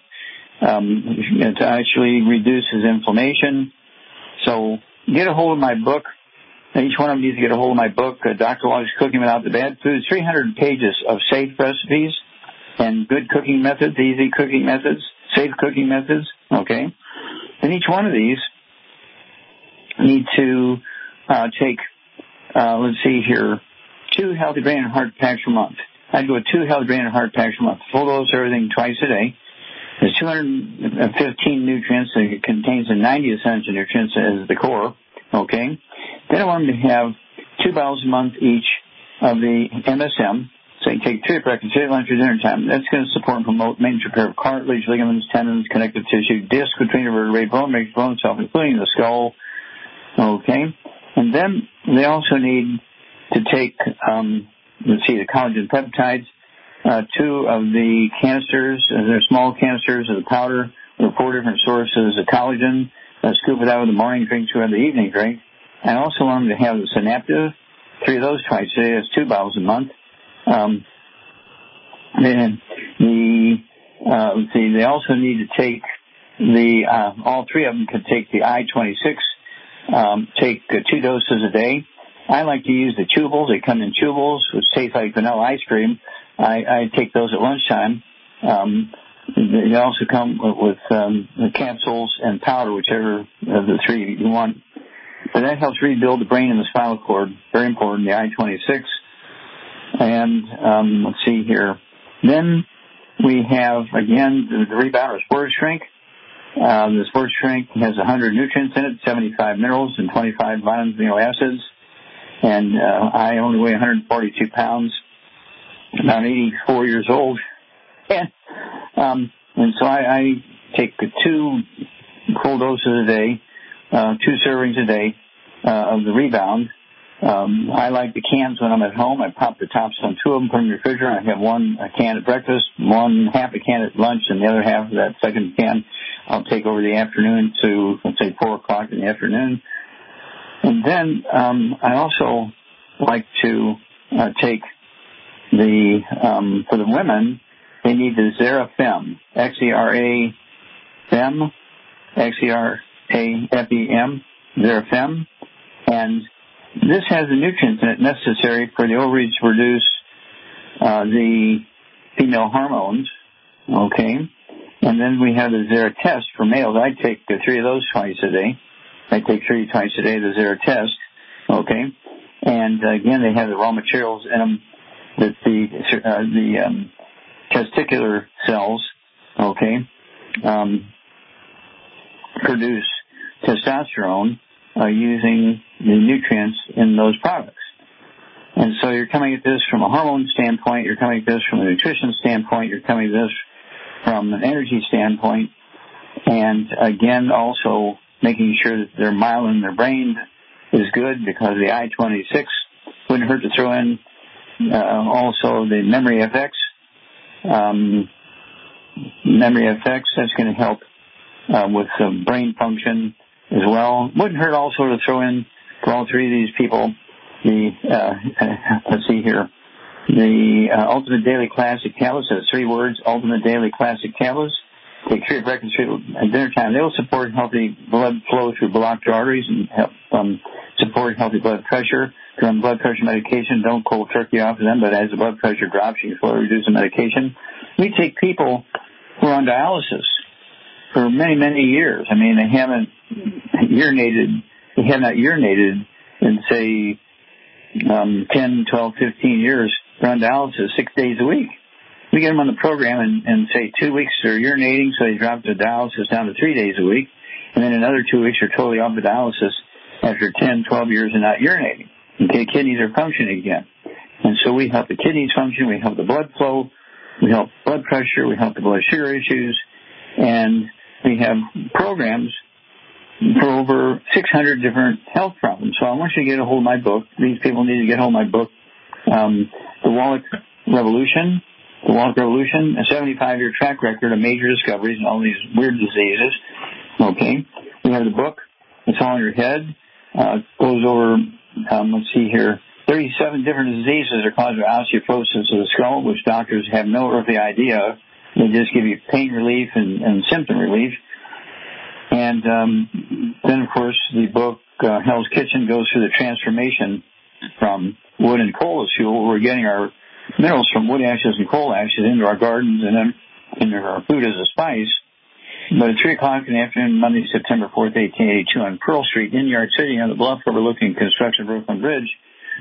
Speaker 3: It actually reduces inflammation. So get a hold of my book. Each one of them needs to get a hold of my book, Dr. Wallach's Cooking Without the Bad Foods. 300 pages of safe recipes and good cooking methods, easy cooking methods, safe cooking methods, okay? And each one of these need to take, let's see here, 2 healthy brain and heart packs per month. I'd go with 2 healthy brain and heart packs per month. Full dose everything twice a day. There's 215 nutrients. It contains the 90 essential nutrients as the core, okay? Then I want them to have 2 bottles a month each of the MSM. So you take 3 at breakfast, 3 at lunch, or dinner time. That's going to support and promote maintenance repair of cartilage, ligaments, tendons, connective tissue, disc between the vertebrae, bone makes bone itself, including the skull. Okay? And then they also need to take, the collagen peptides, 2 of the canisters, they're small canisters of the powder, or 4 different sources of collagen, scoop it out with the morning drink, 2 of the evening drink. I also want them to have the Synaptive, 3 of those twice a day, that's 2 bottles a month. And they also need to take all 3 of them could take the I-26, take 2 doses a day. I like to use the chewables. They come in chewables, which taste like vanilla ice cream. I take those at lunchtime. They also come with the capsules and powder, whichever of the 3 you want. But that helps rebuild the brain and the spinal cord. Very important, the I-26. And let's see here. Then we have, again, the Rebound or Sport Shrink. The Sport Shrink has 100 nutrients in it, 75 minerals, and 25 vitamins and amino acids. And I only weigh 142 pounds, about 84 years old. And so I take 2 full doses a day, 2 servings a day of the Rebound. I like the cans when I'm at home. I pop the tops on 2 of them, put them in the refrigerator. I have a can at breakfast, half a can at lunch, and the other half of that second can I'll take over the afternoon to, let's say, 4 o'clock in the afternoon. And then I also like to take for the women, they need the Xerafem, Xerafem, Xerafem, Xerafem, and this has the nutrients in it necessary for the ovaries to produce the female hormones, okay? And then we have the Xeratest for males. I take 3 of those twice a day. I take 3 twice a day, the Xeratest, okay? And again, they have the raw materials in them that the testicular cells, okay, produce testosterone using the nutrients in those products. And so you're coming at this from a hormone standpoint, you're coming at this from a nutrition standpoint, you're coming at this from an energy standpoint, and again, also making sure that their myelin in their brain is good, because the I-26 wouldn't hurt to throw in also the Memory FX. Memory FX, that's going to help with some brain function as well. Wouldn't hurt also to throw in for all 3 of these people the, let's see here, the Ultimate Daily Classic Tablets. That's 3 words, Ultimate Daily Classic Tablets. Take 3 at breakfast, 3 at dinner time. They will support healthy blood flow through blocked arteries and help support healthy blood pressure. If you're on blood pressure medication, don't cold turkey off of them, but as the blood pressure drops, you can slowly reduce the medication. We take people who are on dialysis for many, many years. I mean, they have not urinated in, say, 10, 12, 15 years. They're on dialysis 6 days a week. We get them on the program and say 2 weeks they're urinating, so they drop the dialysis down to 3 days a week. And then another 2 weeks they're totally off the dialysis after 10, 12 years of not urinating. Okay, kidneys are functioning again. And so we help the kidneys function, we help the blood flow, we help blood pressure, we help the blood sugar issues, and we have programs for over 600 different health problems. So I want you to get a hold of my book. These people need to get a hold of my book, The Wallach Revolution. The Wallach Revolution, a 75-year track record of major discoveries in all these weird diseases. Okay. We have the book. It's all in your head. Goes over, let's see here, 37 different diseases are caused by osteoporosis of the skull, which doctors have no earthly idea of. They just give you pain relief and symptom relief. And then, of course, the book Hell's Kitchen goes through the transformation from wood and coal as fuel. We're getting our minerals from wood ashes and coal ashes into our gardens and then into our food as a spice. But at 3 o'clock in the afternoon, Monday, September 4th, 1882, on Pearl Street in New York City on the bluff overlooking construction of Brooklyn Bridge,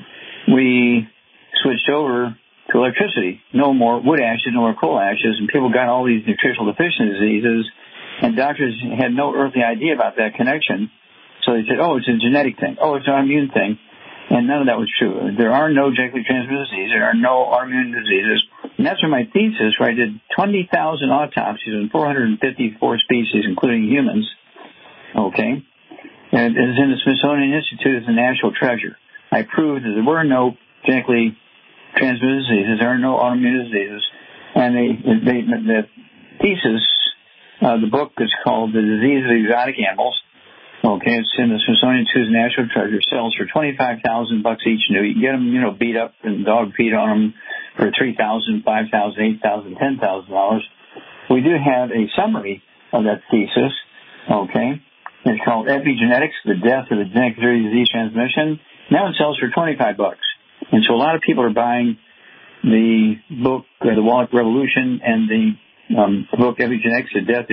Speaker 3: we switched over to electricity. No more wood ashes, no more coal ashes, and people got all these nutritional deficiency diseases, and doctors had no earthly idea about that connection. So they said, oh, it's a genetic thing. Oh, it's an autoimmune thing. And none of that was true. There are no genetically transmitted diseases. There are no autoimmune diseases. And that's where my thesis, where I did 20,000 autopsies on 454 species, including humans, okay, and it is in the Smithsonian Institute as a national treasure. I proved that there were no genetically transmitted diseases. There are no autoimmune diseases. And the thesis, the book is called The Disease of Exotic Animals. Okay, it's in the Smithsonian Institute's National Treasure. Sells for $25,000 each new. You can get them, beat up and dog feed on them for $3,000, $5,000, $8,000, $10,000. We do have a summary of that thesis. Okay, it's called Epigenetics: The Death of the Genetic Theory of Disease Transmission. Now it sells for $25. And so a lot of people are buying the book, The Wallach Revolution, and the book Epigenetics: The Death of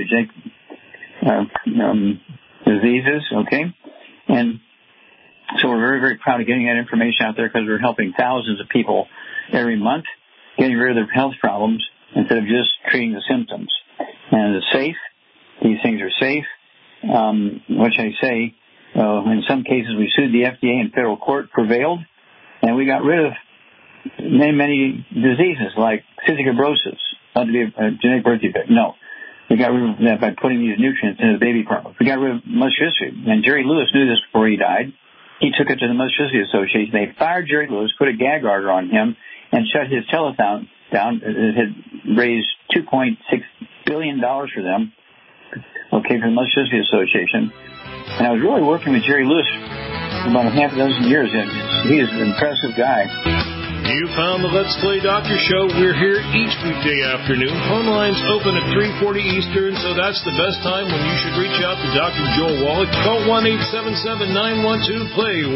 Speaker 3: Genetic diseases, okay? And so we're very, very proud of getting that information out there because we're helping thousands of people every month getting rid of their health problems instead of just treating the symptoms. And it's safe. These things are safe. What should I say? In some cases, we sued the FDA in federal court, prevailed, and we got rid of many, many diseases like cystic fibrosis. Not to be a genetic birth defect. No. We got rid of that by putting these nutrients into the baby formula. We got rid of muscular dystrophy. And Jerry Lewis knew this before he died. he took it to the Electricity Association. They fired Jerry Lewis, put a gag order on him, and shut his telethon down. It had raised $2.6 billion for them, for the Electricity Association. And I was really working with Jerry Lewis for about half a dozen years, and he is an impressive guy.
Speaker 4: You found the Let's Play Doctor Show. We're here each weekday afternoon. Phone lines open at 3:40 Eastern, so that's the best time when you should reach out to Dr. Joel Wallach. Call 1-877-912-PLAY,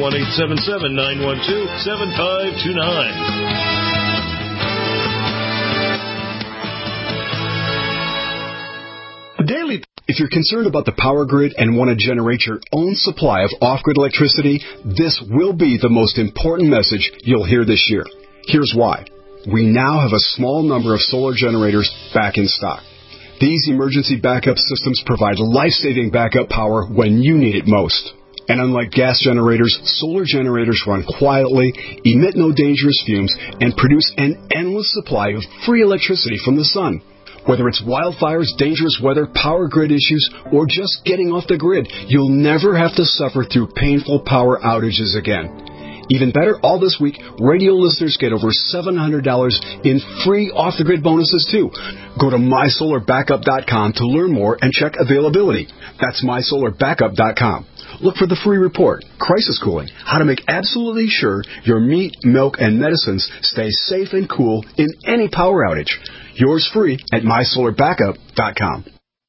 Speaker 4: 1-877-912-7529.
Speaker 17: The Daily. If you're concerned about the power grid and want to generate your own supply of off-grid electricity, this will be the most important message you'll hear this year. Here's why. We now have a small number of solar generators back in stock. These emergency backup systems provide life-saving backup power when you need it most. And unlike gas generators, solar generators run quietly, emit no dangerous fumes, and produce an endless supply of free electricity from the sun. Whether it's wildfires, dangerous weather, power grid issues, or just getting off the grid, you'll never have to suffer through painful power outages again. Even better, all this week, radio listeners get over $700 in free off-the-grid bonuses, too. Go to MySolarBackup.com to learn more and check availability. That's MySolarBackup.com. Look for the free report, Crisis Cooling, how to make absolutely sure your meat, milk, and medicines stay safe and cool in any power outage. Yours free at MySolarBackup.com.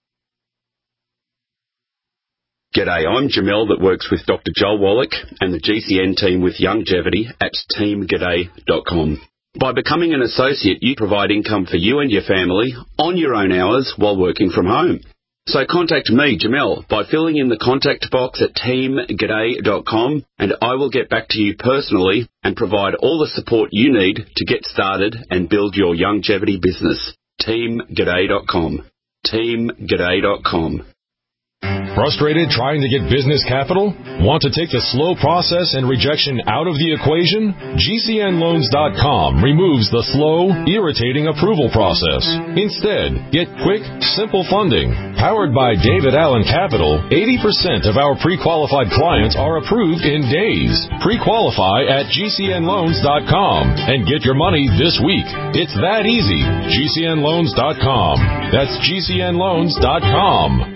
Speaker 18: G'day, I'm Jamel that works with Dr. Joel Wallach and the GCN team with Longevity at teamg'day.com. By becoming an associate, you provide income for you and your family on your own hours while working from home. So contact me, Jamel, by filling in the contact box at teamg'day.com, and I will get back to you personally and provide all the support you need to get started and build your longevity business. teamg'day.com. teamg'day.com.
Speaker 19: Frustrated trying to get business capital? Want to take the slow process and rejection out of the equation? GCNloans.com removes the slow, irritating approval process. Instead, get quick, simple funding. Powered by David Allen Capital, 80% of our pre-qualified clients are approved in days. Pre-qualify at GCNloans.com and get your money this week. It's that easy. GCNloans.com. That's GCNloans.com.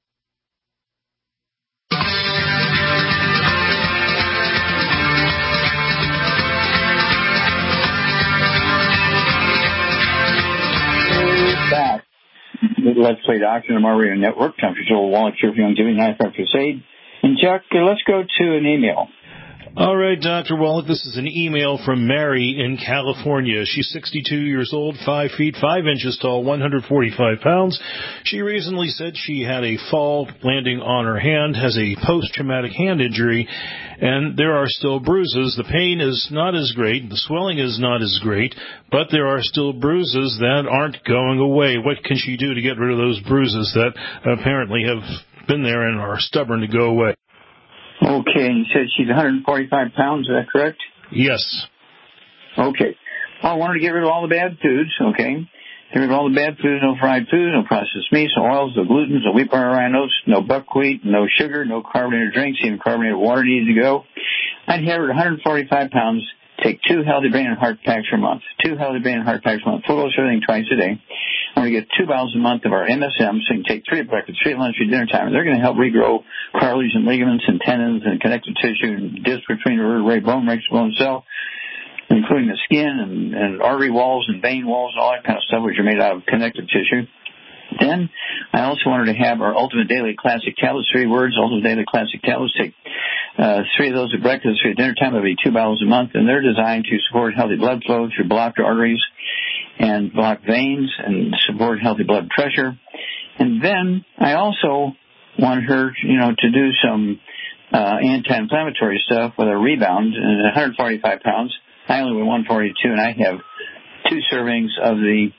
Speaker 3: Back. Let's Play Doctor on our radio network. Dr. Joel Wallach here for Longevity 95 Crusade. And Chuck, let's go to an email.
Speaker 4: All right, Dr. Wallach, this is an email from Mary in California. She's 62 years old, 5 feet 5 inches tall, 145 pounds. She recently said she had a fall landing on her hand, has a post-traumatic hand injury, and there are still bruises. The pain is not as great, the swelling is not as great, but there are still bruises that aren't going away. What can she do to get rid of those bruises that apparently have been there and are stubborn to go away?
Speaker 3: Okay, and you said she's 145 pounds, is that correct?
Speaker 4: Yes.
Speaker 3: Okay. Well, I want her to get rid of all the bad foods, okay? Get rid of all the bad foods, no fried food, no processed meats, no oils, no glutens, no wheat bar rye oats, no buckwheat, no sugar, no carbonated drinks, even carbonated water needs to go. I'd have her at 145 pounds, take 2 Healthy Brain and Heart Packs per month. 2 Healthy Brain and Heart Packs per month. Full dose everything twice a day. I'm going to get 2 bottles a month of our MSM, so you can take 3 at breakfast, 3 at lunch, 3 at dinner time. And they're going to help regrow cartilage and ligaments and tendons and connective tissue and discs between the vertebrae, bone breaks, bone cell, including the skin and artery walls and vein walls and all that kind of stuff, which are made out of connective tissue. Then I also wanted to have our Ultimate Daily Classic Tablets, 3 words, Ultimate Daily Classic Tablets. Take 3 of those at breakfast, 3 at dinner time. That'll be 2 bottles a month, and they're designed to support healthy blood flow through blocked arteries and blocked veins and support healthy blood pressure. And then I also want her, to do some anti-inflammatory stuff with a Rebound. And at 145 pounds, I only weigh 142, and I have 2 servings of the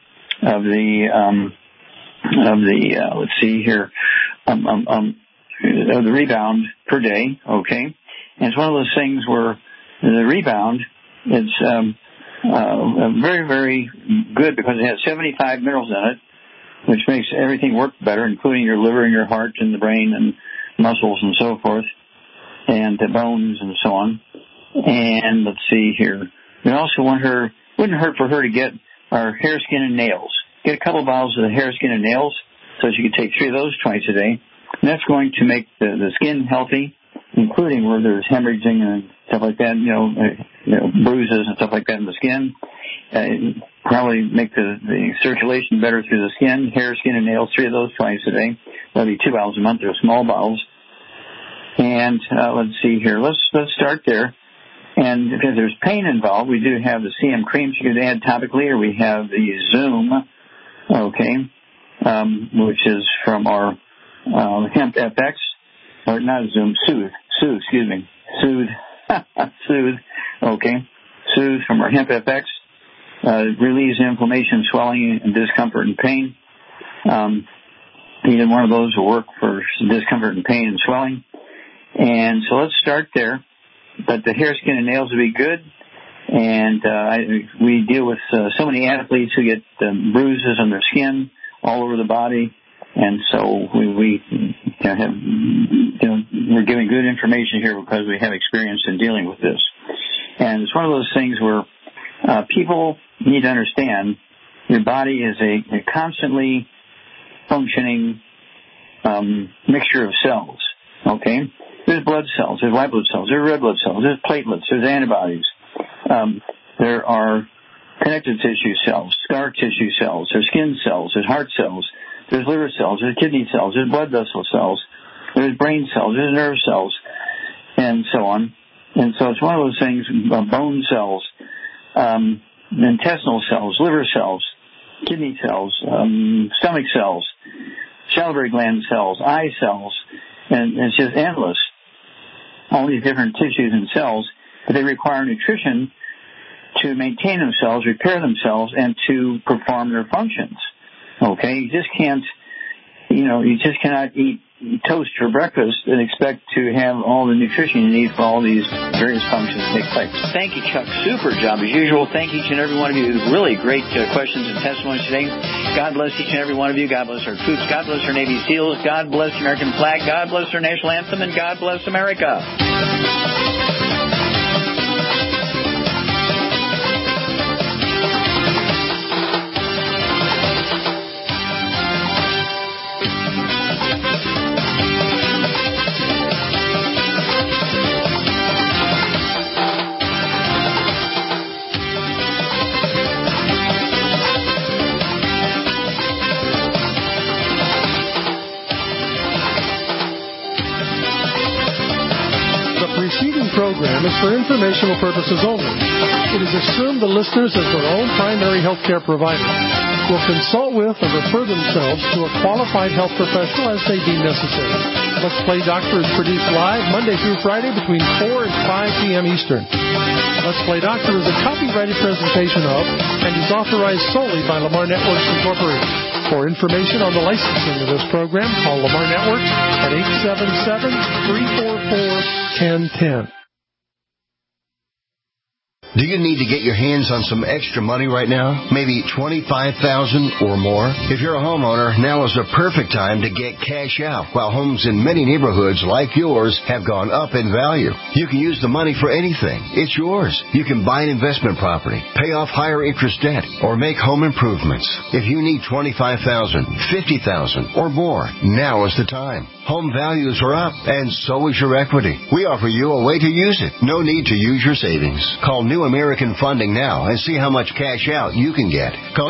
Speaker 3: Rebound per day, okay? And it's one of those things where the Rebound, it's very, very good because it has 75 minerals in it, which makes everything work better, including your liver and your heart and the brain and muscles and so forth. and the bones and so on. And let's see here. We also wouldn't hurt for her to get our hair, skin, and nails. Get a couple bottles of the hair, skin, and nails, so she could take 3 of those twice a day. And that's going to make the skin healthy, including where there's hemorrhaging and stuff like that, bruises and stuff like that in the skin. Probably make the circulation better through the skin, hair, skin, and nails, 3 of those twice a day. That'll be 2 bottles a month. They're small bottles. And let's see here. Let's start there. And because there's pain involved, we do have the CM creams you can add topically, or we have the Zoom, which is from our Hemp FX, or not Zoom, Soothe, Soothe from our Hemp FX, relieves inflammation, swelling, and discomfort and pain. Either one of those will work for discomfort and pain and swelling. And so let's start there. But the hair, skin, and nails will be good. And we deal with so many athletes who get bruises on their skin all over the body. And so we're giving good information here because we have experience in dealing with this. And it's one of those things where people need to understand your body is a constantly functioning mixture of cells, okay? There's blood cells, there's white blood cells, there's red blood cells, there's platelets, there's antibodies. There are connective tissue cells, scar tissue cells, there's skin cells, there's heart cells, there's liver cells, there's kidney cells, there's blood vessel cells, there's brain cells, there's nerve cells, and so on. And so it's one of those things, bone cells, intestinal cells, liver cells, kidney cells, stomach cells, salivary gland cells, eye cells, and it's just endless. All these different tissues and cells, but they require nutrition to maintain themselves, repair themselves, and to perform their functions. Okay? You just cannot eat toast for breakfast and expect to have all the nutrition you need for all these various functions to take place. Thank you, Chuck. Super job as usual. Thank each and every one of you. Really great questions and testimonies today. God bless each and every one of you. God bless our troops. God bless our Navy SEALs. God bless the American flag. God bless our national anthem. And God bless America.
Speaker 8: Program is for informational purposes only. It is assumed the listeners, as their own primary health care provider, will consult with and refer themselves to a qualified health professional as they deem necessary. Let's Play Doctor is produced live Monday through Friday between 4 and 5 p.m. Eastern. Let's Play Doctor is a copyrighted presentation of and is authorized solely by Lamar Networks Incorporated. For information on the licensing of this program, call Lamar Networks at 877-344-1010.
Speaker 12: Do you need to get your hands on some extra money right now? Maybe $25,000 or more? If you're a homeowner, now is the perfect time to get cash out. While homes in many neighborhoods like yours have gone up in value, you can use the money for anything. It's yours. You can buy an investment property, pay off higher interest debt, or make home improvements. If you need $25,000, $50,000, or more, now is the time. Home values are up, and so is your equity. We offer you a way to use it. No need to use your savings. Call New American Funding now and see how much cash out you can get. Call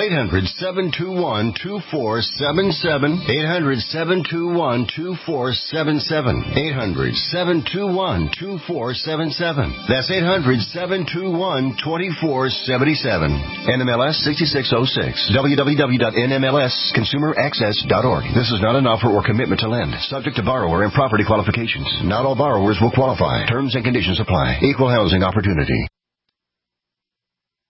Speaker 12: 800-721-2477. 800-721-2477. 800-721-2477. That's 800-721-2477. NMLS 6606. www.nmlsconsumeraccess.org. This is not an offer or commitment to lend. Subject to borrower and property qualifications. Not all borrowers will qualify. Terms and conditions apply. Equal housing opportunity.